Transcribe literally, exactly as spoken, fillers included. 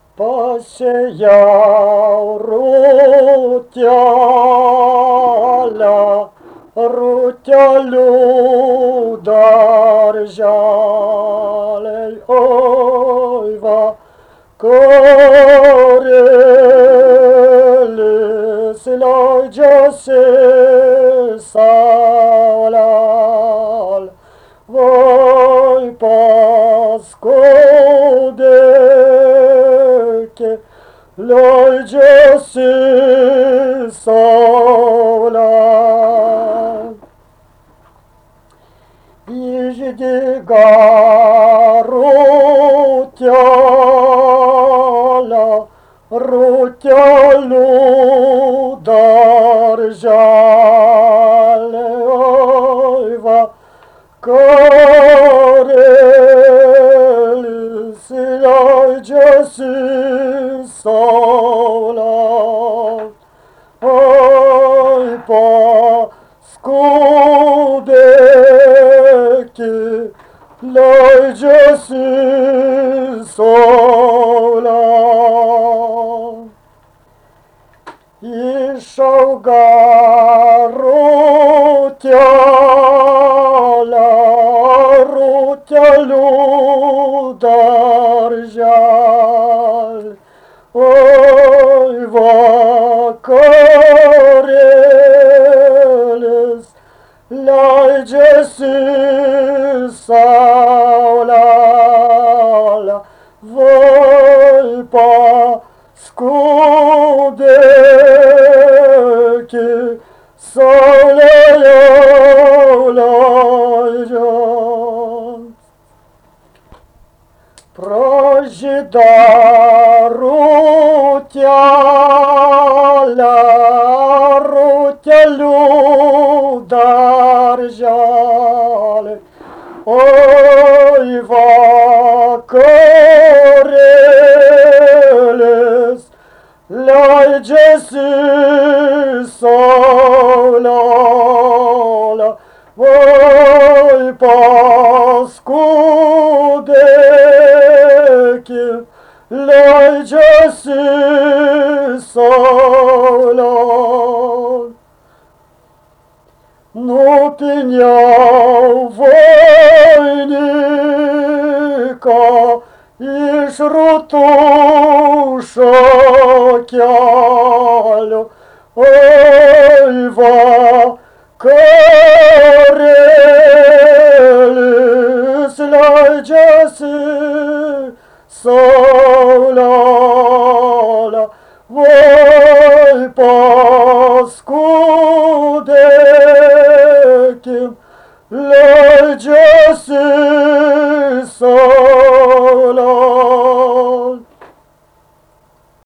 Pasėjau rūtelę, rūtelių darželiai, oi vakarėlis leidžiasi saulėn, vai paskubėki, leidžiasi saulėn. Išdyga rūtelė, rūtelių darželiai, oi vakarėlis leidžiasi saulėn, oi paskubėki, leidžiasi saulėn. Išauga rūtelė, rūtelių darželiai, oi vakarėlis leidžiasi saulėn, vai paskubėki, saulė jau leidžias. Pražyda rūtelė, rūtelių darželiai, oi vakarėlis leidžiasi saulėn, vai paskubėki, leidžiasi saulėn. Nupyniau vainiką iš rūtų šakelių, oi vakarėlis leidžiasi saulėn, vai paskubėki, leidžiasi saulėn.